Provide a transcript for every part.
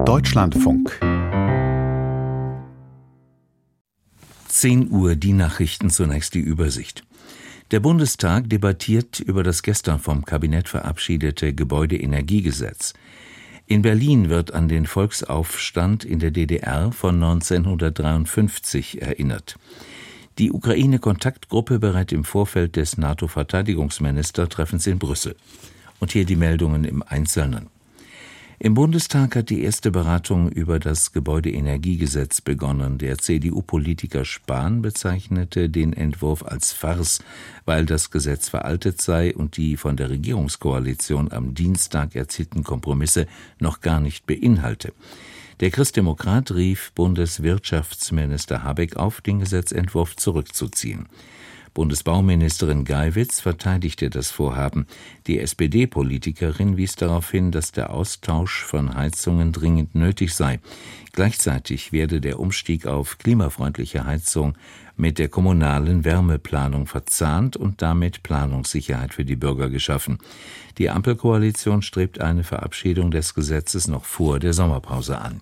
Deutschlandfunk. 10 Uhr, die Nachrichten, zunächst die Übersicht. Der Bundestag debattiert über das gestern vom Kabinett verabschiedete Gebäudeenergiegesetz. In Berlin wird an den Volksaufstand in der DDR von 1953 erinnert. Die Ukraine-Kontaktgruppe berät im Vorfeld des NATO-Verteidigungsministertreffens in Brüssel. Und hier die Meldungen im Einzelnen. Im Bundestag hat die erste Beratung über das Gebäudeenergiegesetz begonnen. Der CDU-Politiker Spahn bezeichnete den Entwurf als Farce, weil das Gesetz veraltet sei und die von der Regierungskoalition am Dienstag erzielten Kompromisse noch gar nicht beinhalte. Der Christdemokrat rief Bundeswirtschaftsminister Habeck auf, den Gesetzentwurf zurückzuziehen. Bundesbauministerin Geiwitz verteidigte das Vorhaben. Die SPD-Politikerin wies darauf hin, dass der Austausch von Heizungen dringend nötig sei. Gleichzeitig werde der Umstieg auf klimafreundliche Heizung mit der kommunalen Wärmeplanung verzahnt und damit Planungssicherheit für die Bürger geschaffen. Die Ampelkoalition strebt eine Verabschiedung des Gesetzes noch vor der Sommerpause an.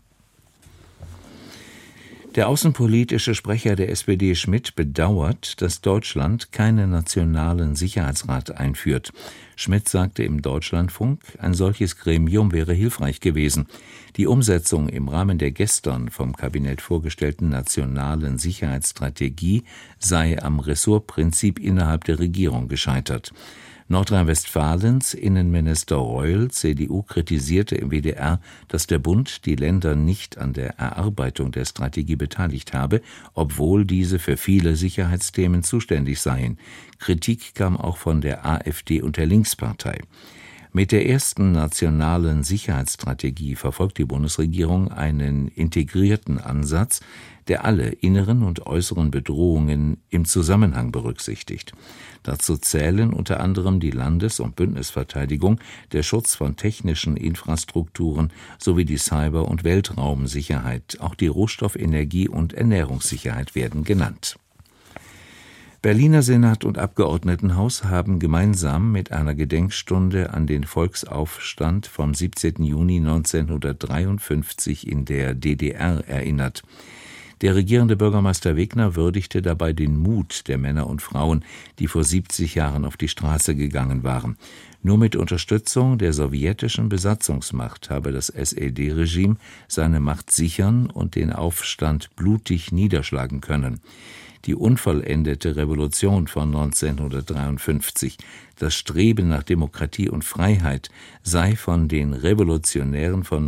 Der außenpolitische Sprecher der SPD Schmidt bedauert, dass Deutschland keinen nationalen Sicherheitsrat einführt. Schmidt sagte im Deutschlandfunk, ein solches Gremium wäre hilfreich gewesen. Die Umsetzung im Rahmen der gestern vom Kabinett vorgestellten nationalen Sicherheitsstrategie sei am Ressortprinzip innerhalb der Regierung gescheitert. Nordrhein-Westfalens Innenminister Reul, CDU, kritisierte im WDR, dass der Bund die Länder nicht an der Erarbeitung der Strategie beteiligt habe, obwohl diese für viele Sicherheitsthemen zuständig seien. Kritik kam auch von der AfD und der Linkspartei. Mit der ersten nationalen Sicherheitsstrategie verfolgt die Bundesregierung einen integrierten Ansatz, der alle inneren und äußeren Bedrohungen im Zusammenhang berücksichtigt. Dazu zählen unter anderem die Landes- und Bündnisverteidigung, der Schutz von technischen Infrastrukturen sowie die Cyber- und Weltraumsicherheit. Auch die Rohstoff-, Energie- und Ernährungssicherheit werden genannt. Berliner Senat und Abgeordnetenhaus haben gemeinsam mit einer Gedenkstunde an den Volksaufstand vom 17. Juni 1953 in der DDR erinnert. Der regierende Bürgermeister Wegner würdigte dabei den Mut der Männer und Frauen, die vor 70 Jahren auf die Straße gegangen waren. Nur mit Unterstützung der sowjetischen Besatzungsmacht habe das SED-Regime seine Macht sichern und den Aufstand blutig niederschlagen können. Die unvollendete Revolution von 1953, das Streben nach Demokratie und Freiheit, sei von den Revolutionären von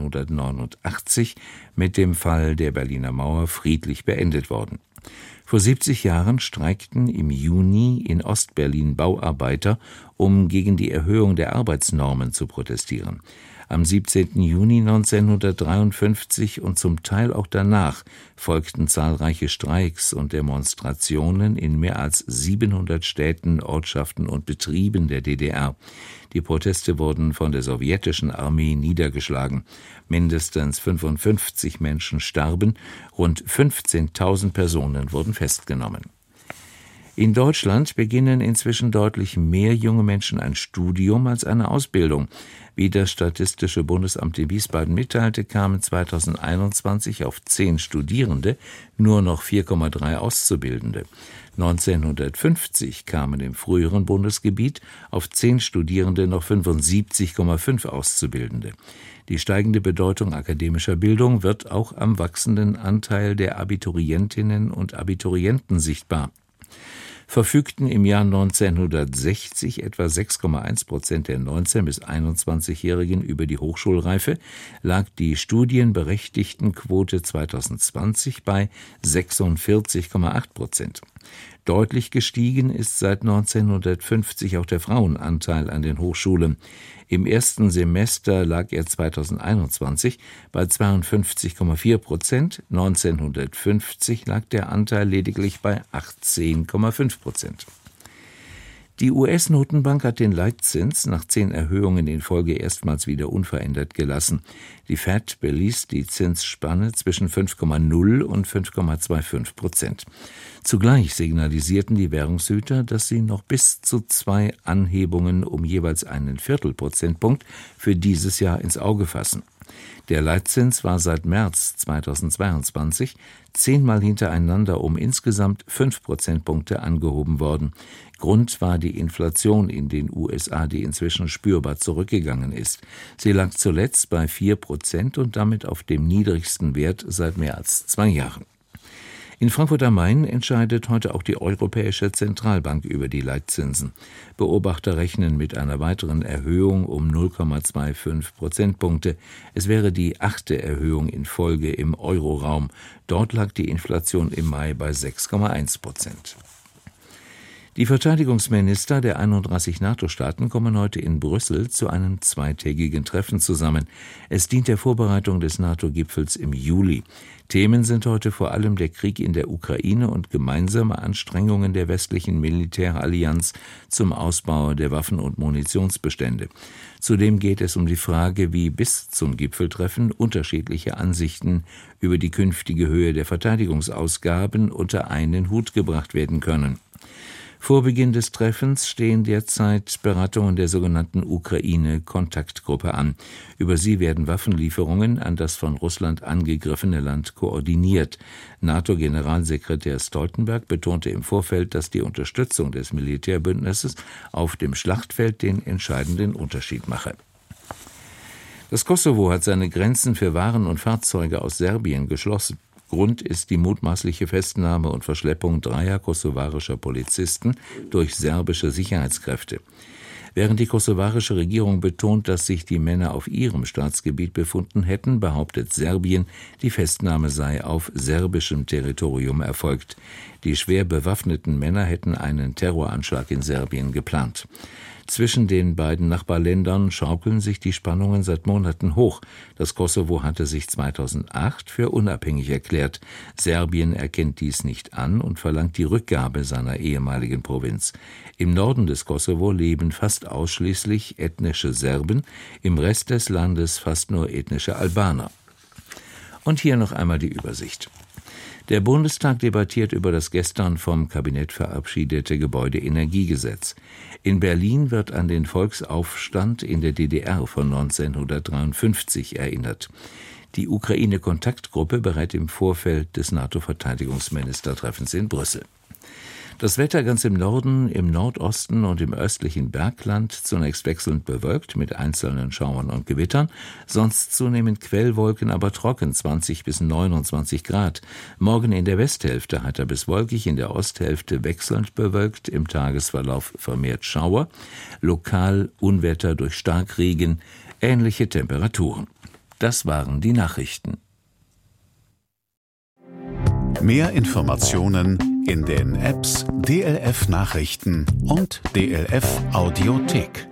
1989 mit dem Fall der Berliner Mauer friedlich beendet worden. Vor 70 Jahren streikten im Juni in Ostberlin Bauarbeiter, um gegen die Erhöhung der Arbeitsnormen zu protestieren. Am 17. Juni 1953 und zum Teil auch danach folgten zahlreiche Streiks und Demonstrationen in mehr als 700 Städten, Ortschaften und Betrieben der DDR. Die Proteste wurden von der sowjetischen Armee niedergeschlagen. Mindestens 55 Menschen starben, rund 15.000 Personen wurden festgenommen. In Deutschland beginnen inzwischen deutlich mehr junge Menschen ein Studium als eine Ausbildung. Wie das Statistische Bundesamt in Wiesbaden mitteilte, kamen 2021 auf 10 Studierende nur noch 4,3 Auszubildende. 1950 kamen im früheren Bundesgebiet auf 10 Studierende noch 75,5 Auszubildende. Die steigende Bedeutung akademischer Bildung wird auch am wachsenden Anteil der Abiturientinnen und Abiturienten sichtbar. Verfügten im Jahr 1960 etwa 6,1% der 19- bis 21-Jährigen über die Hochschulreife, lag die Studienberechtigtenquote 2020 bei 46,8%. Deutlich gestiegen ist seit 1950 auch der Frauenanteil an den Hochschulen. Im ersten Semester lag er 2021 bei 52,4%, 1950 lag der Anteil lediglich bei 18,5%. Die US-Notenbank hat den Leitzins nach 10 Erhöhungen in Folge erstmals wieder unverändert gelassen. Die Fed beließ die Zinsspanne zwischen 5,0 und 5,25%. Zugleich signalisierten die Währungshüter, dass sie noch bis zu 2 Anhebungen um jeweils einen Viertelprozentpunkt für dieses Jahr ins Auge fassen. Der Leitzins war seit März 2022 10-mal hintereinander um insgesamt 5 Prozentpunkte angehoben worden. Grund war die Inflation in den USA, die inzwischen spürbar zurückgegangen ist. Sie lag zuletzt bei 4% und damit auf dem niedrigsten Wert seit mehr als 2 Jahren. In Frankfurt am Main entscheidet heute auch die Europäische Zentralbank über die Leitzinsen. Beobachter rechnen mit einer weiteren Erhöhung um 0,25 Prozentpunkte. Es wäre die 8. Erhöhung in Folge im Euroraum. Dort lag die Inflation im Mai bei 6,1%. Die Verteidigungsminister der 31 NATO-Staaten kommen heute in Brüssel zu einem zweitägigen Treffen zusammen. Es dient der Vorbereitung des NATO-Gipfels im Juli. Themen sind heute vor allem der Krieg in der Ukraine und gemeinsame Anstrengungen der westlichen Militärallianz zum Ausbau der Waffen- und Munitionsbestände. Zudem geht es um die Frage, wie bis zum Gipfeltreffen unterschiedliche Ansichten über die künftige Höhe der Verteidigungsausgaben unter einen Hut gebracht werden können. Vor Beginn des Treffens stehen derzeit Beratungen der sogenannten Ukraine-Kontaktgruppe an. Über sie werden Waffenlieferungen an das von Russland angegriffene Land koordiniert. NATO-Generalsekretär Stoltenberg betonte im Vorfeld, dass die Unterstützung des Militärbündnisses auf dem Schlachtfeld den entscheidenden Unterschied mache. Das Kosovo hat seine Grenzen für Waren und Fahrzeuge aus Serbien geschlossen. Grund ist die mutmaßliche Festnahme und Verschleppung 3 kosovarischer Polizisten durch serbische Sicherheitskräfte. Während die kosovarische Regierung betont, dass sich die Männer auf ihrem Staatsgebiet befunden hätten, behauptet Serbien, die Festnahme sei auf serbischem Territorium erfolgt. Die schwer bewaffneten Männer hätten einen Terroranschlag in Serbien geplant. Zwischen den beiden Nachbarländern schaukeln sich die Spannungen seit Monaten hoch. Das Kosovo hatte sich 2008 für unabhängig erklärt. Serbien erkennt dies nicht an und verlangt die Rückgabe seiner ehemaligen Provinz. Im Norden des Kosovo leben fast ausschließlich ethnische Serben, im Rest des Landes fast nur ethnische Albaner. Und hier noch einmal die Übersicht. Der Bundestag debattiert über das gestern vom Kabinett verabschiedete Gebäudeenergiegesetz. In Berlin wird an den Volksaufstand in der DDR von 1953 erinnert. Die Ukraine-Kontaktgruppe berät im Vorfeld des NATO-Verteidigungsministertreffens in Brüssel. Das Wetter ganz im Norden, im Nordosten und im östlichen Bergland zunächst wechselnd bewölkt mit einzelnen Schauern und Gewittern, sonst zunehmend Quellwolken, aber trocken 20 bis 29 Grad. Morgen in der Westhälfte heiter bis wolkig, in der Osthälfte wechselnd bewölkt, im Tagesverlauf vermehrt Schauer, lokal Unwetter durch Starkregen, ähnliche Temperaturen. Das waren die Nachrichten. Mehr Informationen in den Apps DLF Nachrichten und DLF Audiothek.